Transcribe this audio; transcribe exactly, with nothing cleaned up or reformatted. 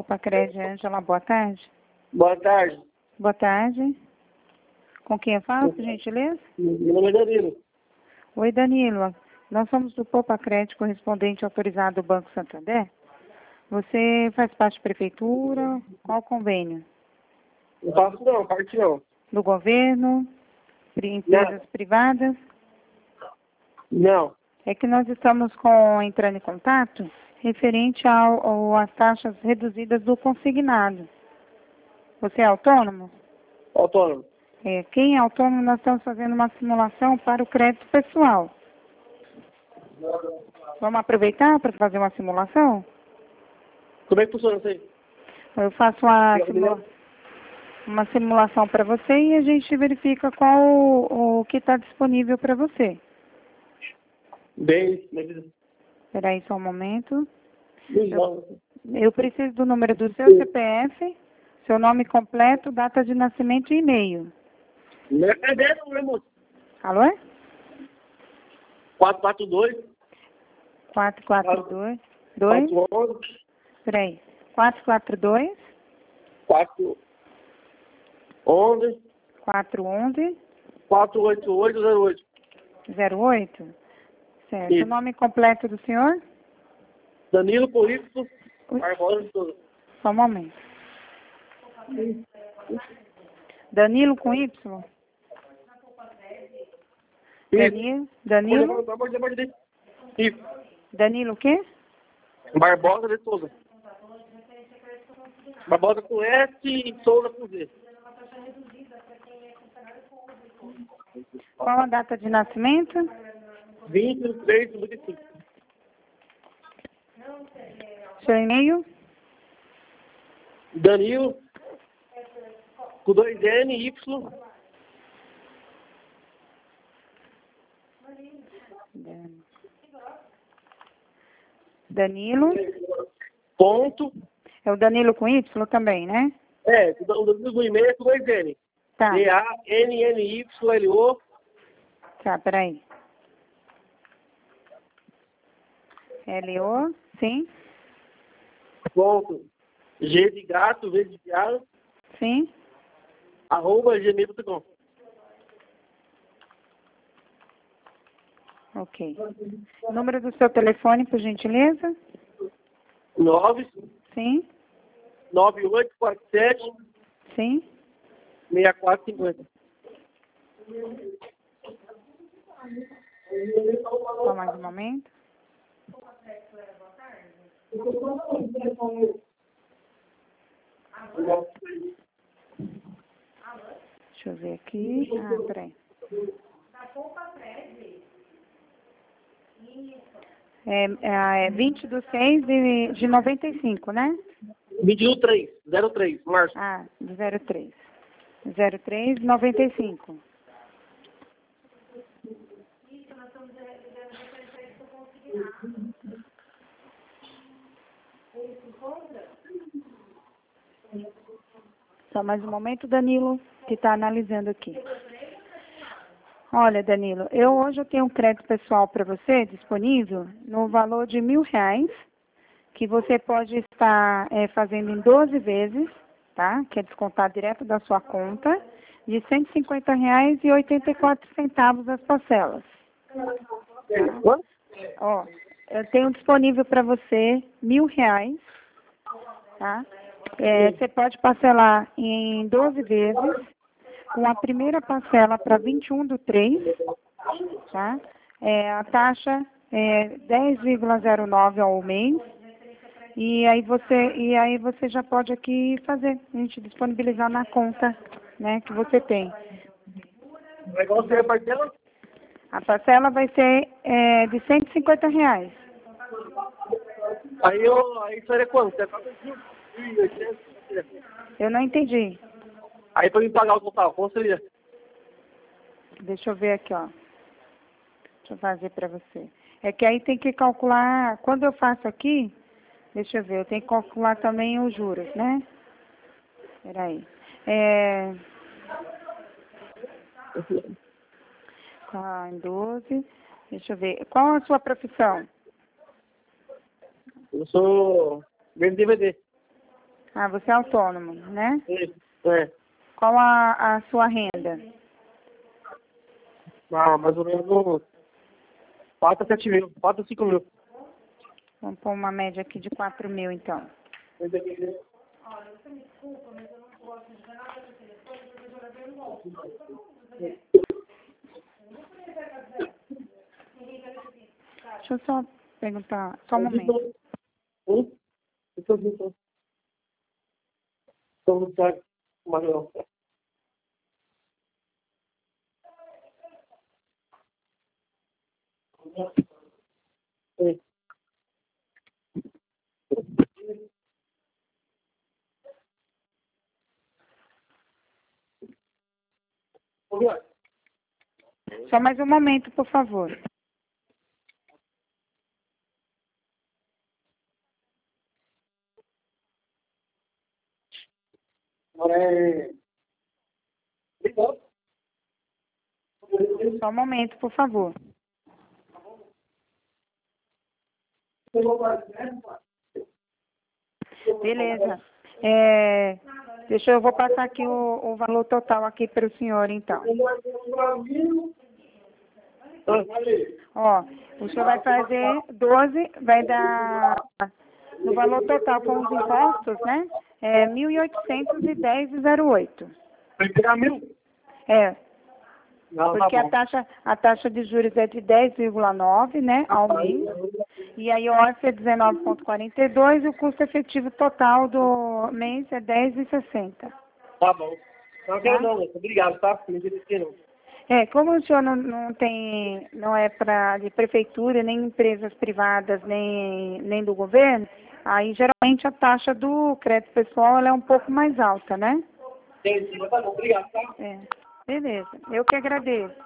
Popacred, Ângela, boa tarde. Boa tarde. Boa tarde. Com quem eu falo, por gentileza? Meu nome é Danilo. Oi, Danilo. Nós somos do Popacred, correspondente autorizado do Banco Santander. Você faz parte da prefeitura? Qual convênio? Não faço não, parte não. Do governo? Pri- Empresas Não. privadas? Não. É que nós estamos com, entrando em contato referente ao, ao, às taxas reduzidas do consignado. Você é autônomo? Autônomo. É, quem é autônomo, nós estamos fazendo uma simulação para o crédito pessoal. Vamos aproveitar para fazer uma simulação? Como é que funciona isso aí? Eu faço uma, Eu- simula uma simulação para você e a gente verifica qual o, o que está disponível para você. Bem, mas- Espera aí só um momento. não. Eu preciso do número do seu C P F, seu nome completo, data de nascimento e e-mail. Não é cadê, não, meu irmão? Alô? quatro quatro dois, quatro quatro dois, dois, quatro onze, espera aí. quatro quatro dois, quatro onze, quatro um um, quatro oito oito zero oito. zero oito. Certo. O Isso. nome completo do senhor? Danilo Político, Ui. Barbosa de Souza. Só um momento. Danilo com Y? Danilo? Danilo? Barbosa de Souza. Isso. Danilo o quê? Barbosa de Souza. Barbosa com S e Souza com Z. Qual a data de nascimento? vinte e três de cinquenta e cinco. Seu e-mail? Danilo, com dois N, Y, Danilo. ponto, É o Danilo com Y também, né? é, o Danilo do e-mail é com dois N. Tá. D A N N Y L O, Tá, peraí. L O, sim, ponto, G de gato, V de viado, sim. arroba gmail ponto com. Ok. Número do seu telefone, por gentileza? nove Sim, nove oito quatro sete sim. seis quatro cinco zero. Só mais um momento. Deixa eu ver aqui. Ah, peraí. É, é, é vinte do seis de, de noventa e cinco, né? vinte e um três, zero três, março. Ah, do zero três. zero três, noventa e cinco. Só mais um momento, Danilo, que está analisando aqui. Olha, Danilo, eu hoje eu tenho um crédito pessoal para você disponível no valor de mil reais, que você pode estar é, fazendo em doze vezes, tá? Que é descontar direto da sua conta, de cento e cinquenta reais e oitenta e quatro centavos as parcelas. Quanto? Ó, eu tenho disponível para você mil reais, tá? É, você pode parcelar em doze vezes, com a primeira parcela para vinte e um do três, tá? É, a taxa é dez vírgula zero nove ao mês, e aí você, e aí você já pode aqui fazer, a gente disponibilizar na conta, né, que você tem. É igual você, parcela? A parcela vai ser é, de cento e cinquenta reais. Aí eu, aí seria quanto? Você paga mil e oitocentos? Eu não entendi. Aí pra mim pagar o total, quanto seria? Deixa eu ver aqui, ó. Deixa eu fazer para você. É que aí tem que calcular, quando eu faço aqui, deixa eu ver, eu tenho que calcular também os juros, né? Peraí. É... Tá, em doze. Deixa eu ver. Qual a sua profissão? Eu sou vendo D V D. Ah, você é autônomo, né? É. é. Qual a, a sua renda? Ah, mais ou menos quatro a sete mil, quatro a cinco mil. Vamos pôr uma média aqui de quatro mil, então. Deixa eu só perguntar, só um momento. Hum? Estou junto. Estou junto. Manuel. Oi. Só mais um momento, por favor. É... Só um momento, por favor. Beleza. É, deixa eu vou passar aqui o, o valor total aqui para o senhor, então. Ó, o senhor vai fazer doze, vai dar, no valor total com os impostos, né? É mil e oitocentos e dez e zero oito. Vai pegar mil? É, Não, porque tá a bom. taxa, a taxa de juros é de dez vírgula nove, né, ao mês. E a I O F é dezenove vírgula quarenta e dois e o custo efetivo total do mês é dez vírgula sessenta. Tá bom. Não quero não, moça. Obrigado, tá? Não disse não. É, como o senhor não, não tem, não é para de prefeitura, nem empresas privadas, nem, nem do governo, aí geralmente a taxa do crédito pessoal ela é um pouco mais alta, né? Entendi, mas tá bom. Obrigado, tá? É, beleza. Eu que agradeço.